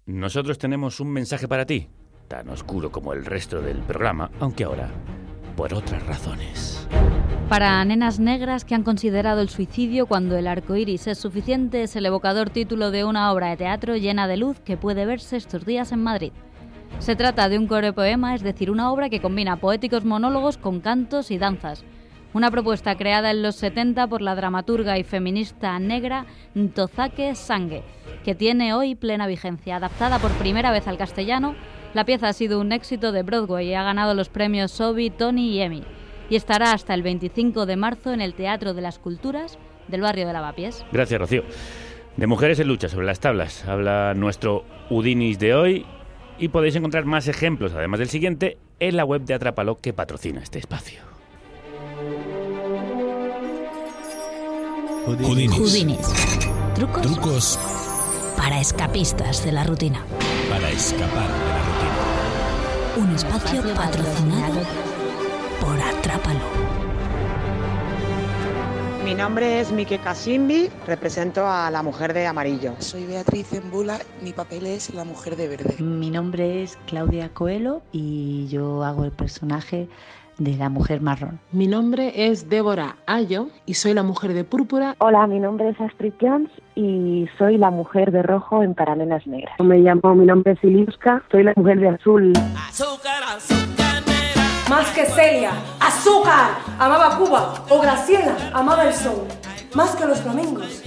nosotros tenemos un mensaje para ti, tan oscuro como el resto del programa, aunque ahora por otras razones. Para nenas negras que han considerado el suicidio cuando el arco iris es suficiente, es el evocador título de una obra de teatro llena de luz que puede verse estos días en Madrid. Se trata de un coreopoema, es decir, una obra que combina poéticos monólogos con cantos y danzas. Una propuesta creada en los 70 por la dramaturga y feminista negra Ntozake Shange, que tiene hoy plena vigencia. Adaptada por primera vez al castellano, la pieza ha sido un éxito de Broadway y ha ganado los premios Obie, Tony y Emmy. Y estará hasta el 25 de marzo en el Teatro de las Culturas del barrio de Lavapiés. Gracias, Rocío. De mujeres en lucha sobre las tablas habla nuestro Udinis de hoy. Y podéis encontrar más ejemplos, además del siguiente, en la web de Atrápalo, que patrocina este espacio. Udinis. Trucos para escapistas de la rutina. Para escapar de la rutina. Un espacio patrocinado por Atrápalo. Mi nombre es Mike Kasimbi, represento a la mujer de amarillo. Soy Beatriz Embula, mi papel es la mujer de verde. Mi nombre es Claudia Coelho y yo hago el personaje de la mujer marrón. Mi nombre es Débora Ayo y soy la mujer de púrpura. Hola, mi nombre es Astrid Jones y soy la mujer de rojo en Paranenas Negras. Mi nombre es Iliuska, soy la mujer de azul. Azúcar, azúcar negra. Más que Celia, azúcar, amaba Cuba, o Graciela, amaba el sol. Más que los flamingos,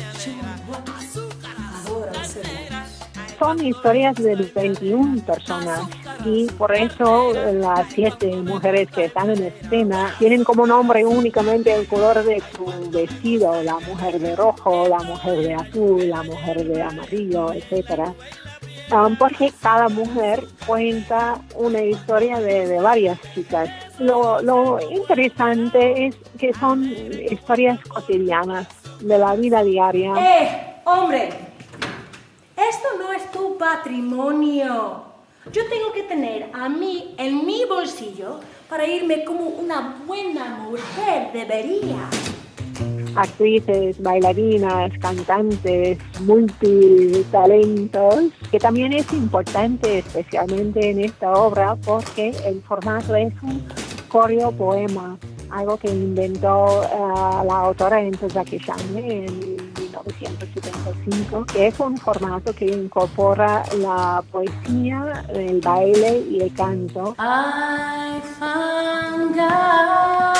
adoran ser negros. Son historias de 21 personas y por eso las 7 mujeres que están en escena tienen como nombre únicamente el color de su vestido, la mujer de rojo, la mujer de azul, la mujer de amarillo, etcétera. Porque cada mujer cuenta una historia de varias chicas. Lo interesante es que son historias cotidianas de la vida diaria. ¡Hombre! Esto no es tu patrimonio. Yo tengo que tener a mí en mi bolsillo para irme como una buena mujer debería. Actrices, bailarinas, cantantes, multitalentos, que también es importante especialmente en esta obra porque el formato es un coreopoema, algo que inventó la autora Ntozake Shange en 1975, que es un formato que incorpora la poesía, el baile y el canto. I found God.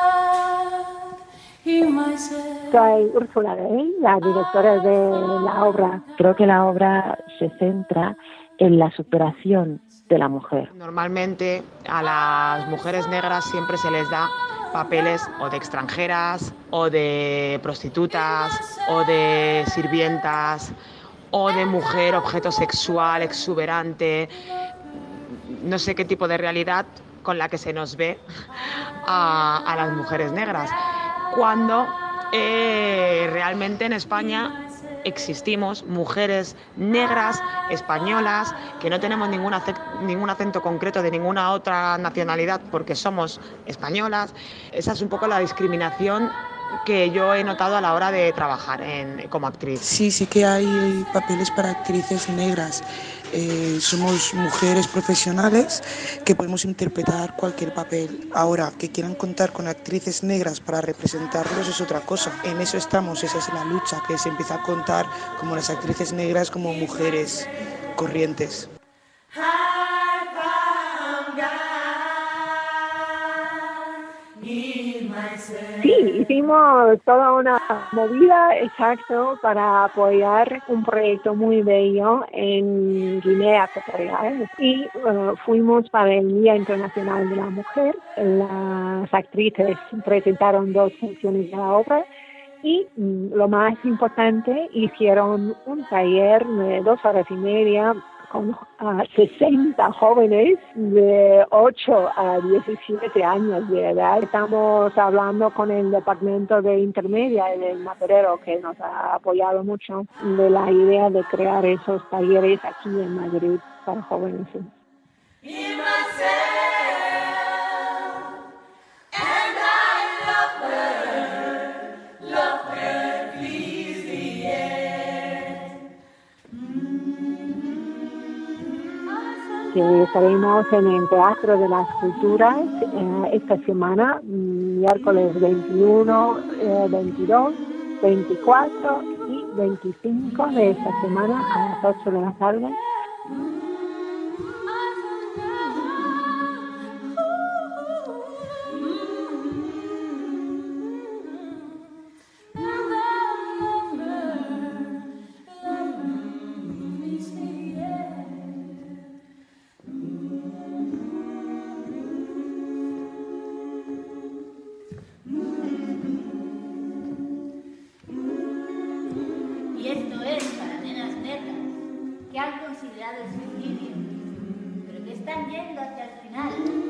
Soy Úrsula Rey, la directora de la obra. Creo que la obra se centra en la superación de la mujer. Normalmente a las mujeres negras siempre se les da papeles o de extranjeras, o de prostitutas, o de sirvientas, o de mujer objeto sexual exuberante. No sé qué tipo de realidad con la que se nos ve a las mujeres negras. Cuando realmente en España existimos mujeres negras, españolas, que no tenemos ningún acento concreto de ninguna otra nacionalidad porque somos españolas. Esa es un poco la discriminación que yo he notado a la hora de trabajar como actriz. Sí que hay papeles para actrices negras. Somos mujeres profesionales que podemos interpretar cualquier papel. Ahora, que quieran contar con actrices negras para representarlos es otra cosa. En eso estamos, esa es la lucha, que se empieza a contar como las actrices negras como mujeres corrientes. Sí, hicimos toda una movida, exacto, para apoyar un proyecto muy bello en Guinea Ecuatorial y fuimos para el Día Internacional de la Mujer. Las actrices presentaron 2 funciones de la obra y lo más importante, hicieron un taller de 2 horas y media con 60 jóvenes de 8 a 17 años de edad. Estamos hablando con el departamento de intermedia y del Materero, que nos ha apoyado mucho, de la idea de crear esos talleres aquí en Madrid para jóvenes. que estaremos en el Teatro de las Culturas esta semana, miércoles 21, 22, 24 y 25 de esta semana a las 8 de la tarde. Y esto es para nenas negras que han considerado el suicidio, pero que están yendo hacia el final.